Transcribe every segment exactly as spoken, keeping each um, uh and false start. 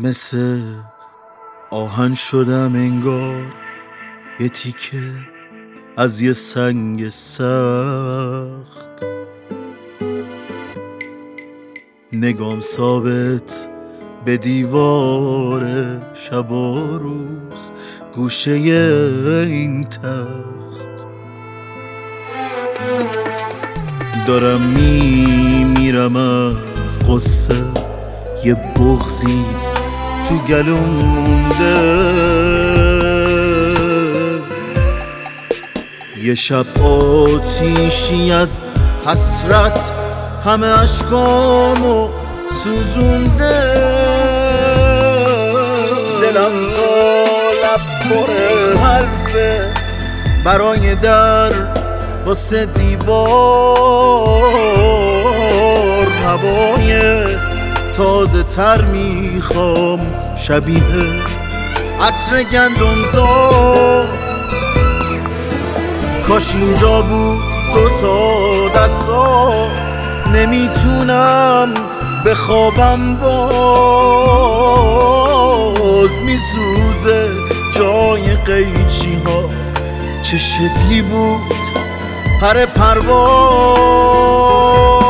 مثل آهن شدم انگار، یه تیکه از یه سنگ سخت. نگام ثابت به دیوار شب و روز، گوشه این تخت. دارم میمیرم از غصه، یه بغضی تو گلوم مونده. یه شب آتیشی از حسرت همه اشکامو سوزونده. دلم تا لب پر حرفه برای در واسه دیوار. هوای تازه تر میخوام، شبیه عطر گندمزار. کاش اینجا بود دوتا دستات، نمیتونم بخوابم باز. میسوزه جای قیچی ها، چه شکلی بود پر پرواز.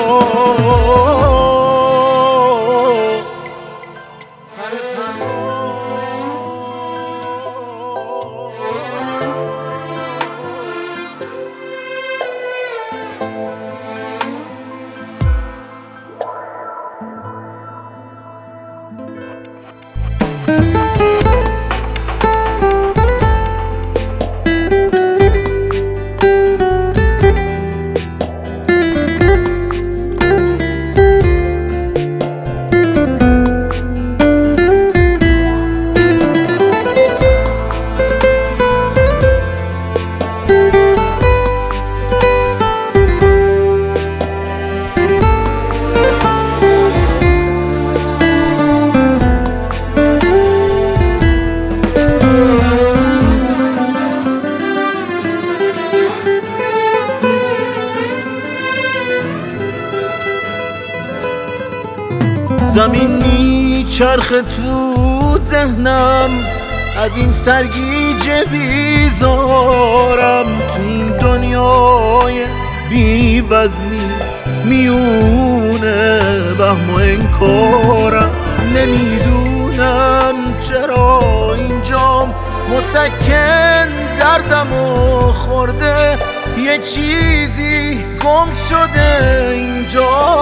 زمین میچرخه تو ذهنم، از این سرگیجه بیزارم. تو این دنیای بی وزنی میونه وهم و انکارم. نمیدونم چرا اینجام مسکن دردمو خورده. یه چیزی گم شده اینجا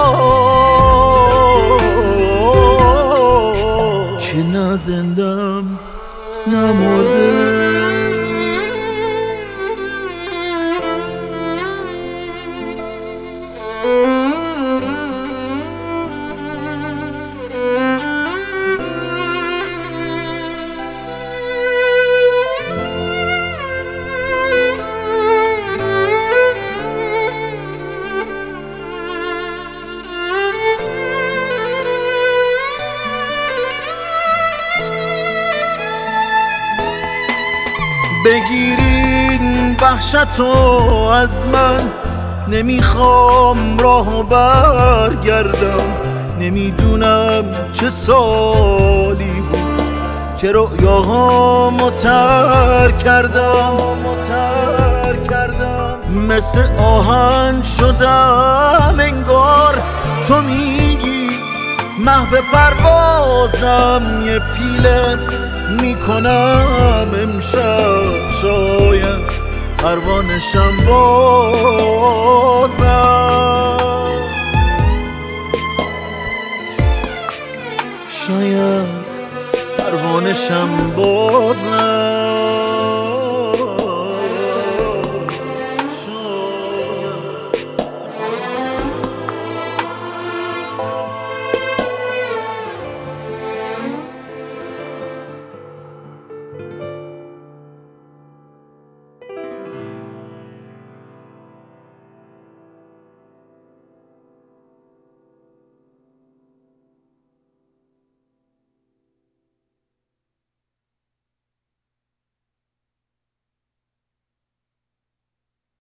که نه زندم نه مرده. بگیرین وحشتو از من، نمیخوام راهو برگردم. نمیدونم چه سالی بود که رؤیاهامو ترک کردم ترک کردم. مثل آهن شدم انگار، تو میگی محو پروازم. یه پیله میکنم امشب، شاید پروانشم بازم. شاید پروانشم بازم.